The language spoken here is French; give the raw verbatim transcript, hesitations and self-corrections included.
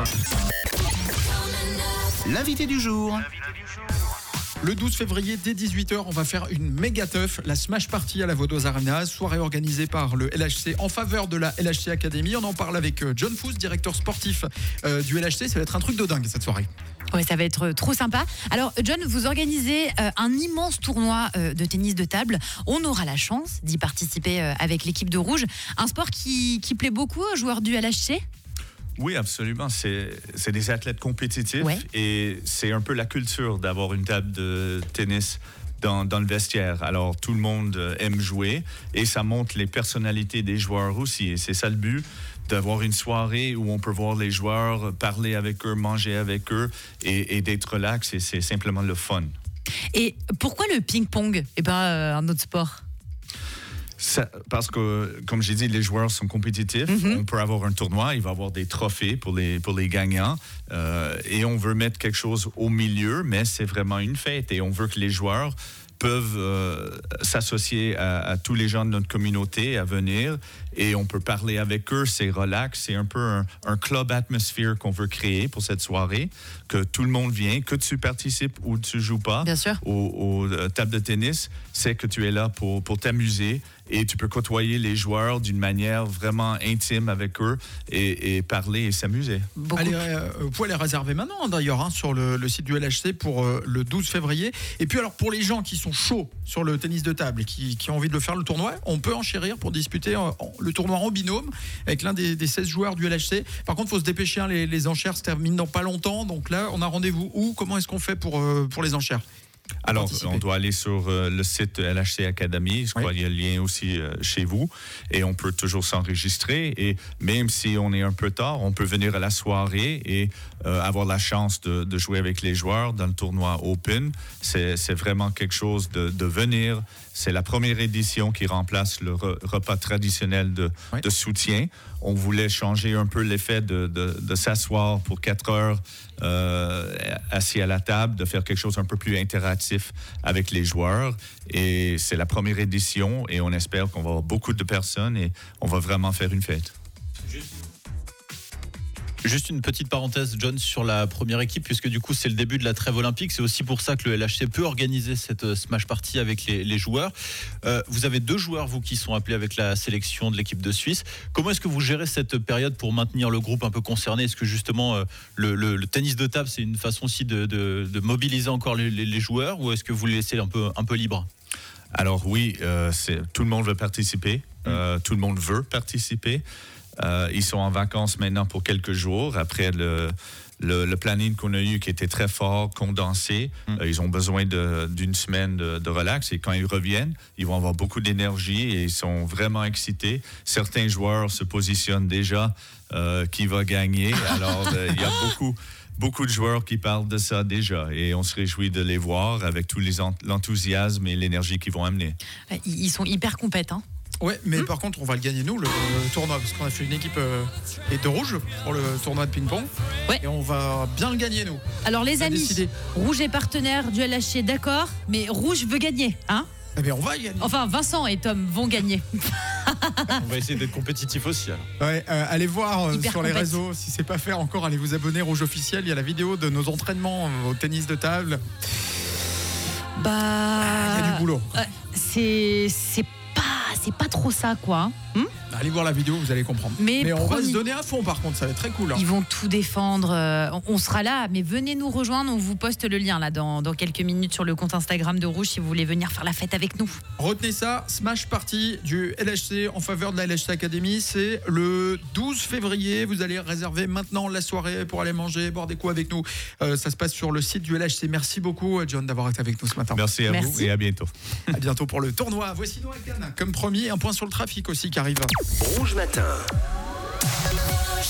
L'invité du jour. Le douze février, dès dix-huit heures, on va faire une méga teuf, la Smash Party à la Vaudoise Arena, soirée organisée par le L H C en faveur de la L H C Academy. On en parle avec John Fous, directeur sportif euh, du L H C. Ça va être un truc de dingue cette soirée. Ouais, ça va être trop sympa. Alors, John, vous organisez euh, un immense tournoi euh, de tennis de table. On aura la chance d'y participer euh, avec l'équipe de Rouge. Un sport qui, qui plaît beaucoup aux joueurs du L H C ? Oui, absolument. C'est, c'est des athlètes compétitifs ouais. et c'est un peu la culture d'avoir une table de tennis dans, dans le vestiaire. Alors, tout le monde aime jouer et ça montre les personnalités des joueurs aussi. Et c'est ça le but, d'avoir une soirée où on peut voir les joueurs, parler avec eux, manger avec eux et, et d'être relax. Et c'est simplement le fun. Et pourquoi le ping-pong et pas euh, un autre sport ? Ça, parce que, comme j'ai dit, les joueurs sont compétitifs. Mm-hmm. On peut avoir un tournoi, il va y avoir des trophées pour les, pour les gagnants. Euh, et on veut mettre quelque chose au milieu, mais c'est vraiment une fête. Et on veut que les joueurs peuvent euh, s'associer à, à tous les gens de notre communauté à venir. Et on peut parler avec eux, c'est relax. C'est un peu un, un club atmosphere qu'on veut créer pour cette soirée. Que tout le monde vient, que tu participes ou tu joues pas Bien sûr. aux, aux tables de tennis, c'est que tu es là pour, pour t'amuser. Et tu peux côtoyer les joueurs d'une manière vraiment intime avec eux et, et parler et s'amuser. Allez, euh, vous pouvez les réserver maintenant d'ailleurs hein, sur le, le site du L H C pour euh, le douze février. Et puis alors pour les gens qui sont chauds sur le tennis de table et qui, qui ont envie de le faire le tournoi, on peut enchérir pour disputer euh, le tournoi en binôme avec l'un des, des seize joueurs du L H C. Par contre, il faut se dépêcher, hein, les, les enchères se terminent dans pas longtemps. Donc là, on a rendez-vous où ? Comment est-ce qu'on fait pour, euh, pour les enchères ? Alors, on doit aller sur euh, le site L H C Academy. Je crois oui. qu'il y a le lien aussi euh, chez vous. Et on peut toujours s'enregistrer. Et même si on est un peu tard, on peut venir à la soirée et euh, avoir la chance de, de jouer avec les joueurs dans le tournoi Open. C'est, c'est vraiment quelque chose de, de venir. C'est la première édition qui remplace le re, repas traditionnel de, oui. de soutien. On voulait changer un peu l'effet de, de, de s'asseoir pour quatre heures euh, assis à la table, de faire quelque chose un peu plus interactif avec les joueurs. Et c'est la première édition et on espère qu'on va avoir beaucoup de personnes et on va vraiment faire une fête. Juste une petite parenthèse, John, sur la première équipe, puisque du coup c'est le début de la trêve olympique. C'est aussi pour ça que le L H C peut organiser cette Smash Party avec les, les joueurs. Euh, vous avez deux joueurs, vous, qui sont appelés avec la sélection de l'équipe de Suisse. Comment est-ce que vous gérez cette période pour maintenir le groupe un peu concerné ? Est-ce que justement euh, le, le, le tennis de table, c'est une façon aussi de, de, de mobiliser encore les, les, les joueurs, ou est-ce que vous les laissez un peu, un peu libres ? Alors oui, euh, c'est, tout le monde veut participer. Euh, tout le monde veut participer. Euh, ils sont en vacances maintenant pour quelques jours après le, le, le planning qu'on a eu qui était très fort, condensé. Mm. Euh, ils ont besoin de, d'une semaine de, de relax et quand ils reviennent, ils vont avoir beaucoup d'énergie et ils sont vraiment excités. Certains joueurs se positionnent déjà euh, qui va gagner. Alors, euh, il y a beaucoup... Beaucoup de joueurs qui parlent de ça déjà et on se réjouit de les voir avec tout les ent- l'enthousiasme et l'énergie qu'ils vont amener. Ils sont hyper compétents. Ouais, mais mmh. par contre, on va le gagner nous, le, le tournoi, parce qu'on a fait une équipe euh, et de rouge pour le tournoi de ping-pong. Ouais. Et on va bien le gagner nous. Alors les amis, décidé. Rouge est partenaire du L H C, d'accord, mais Rouge veut gagner, hein ? Eh bien, on va y gagner. Enfin, Vincent et Tom vont gagner. On va essayer d'être compétitif aussi. Alors. Ouais, euh, allez voir euh, sur compète. les réseaux. Si c'est pas fait encore, allez vous abonner Rouge officiel. Il y a la vidéo de nos entraînements euh, au tennis de table. Bah, il y a du boulot. Euh, c'est c'est pas c'est pas trop ça quoi. Hum Allez voir la vidéo, vous allez comprendre. Mais, mais on promis, va se donner à fond par contre, ça va être très cool. Hein. Ils vont tout défendre. Euh, on sera là, mais venez nous rejoindre. On vous poste le lien là dans, dans quelques minutes sur le compte Instagram de Rouge si vous voulez venir faire la fête avec nous. Retenez ça, Smash Party du L H C en faveur de la L H C Academy. C'est le douze février. Vous allez réserver maintenant la soirée pour aller manger, boire des coups avec nous. Euh, ça se passe sur le site du L H C. Merci beaucoup, John, d'avoir été avec nous ce matin. Merci à Merci. vous et à bientôt. À bientôt pour le tournoi. Voici Noakan, comme promis, un point sur le trafic aussi qui arrive. Rouge Matin.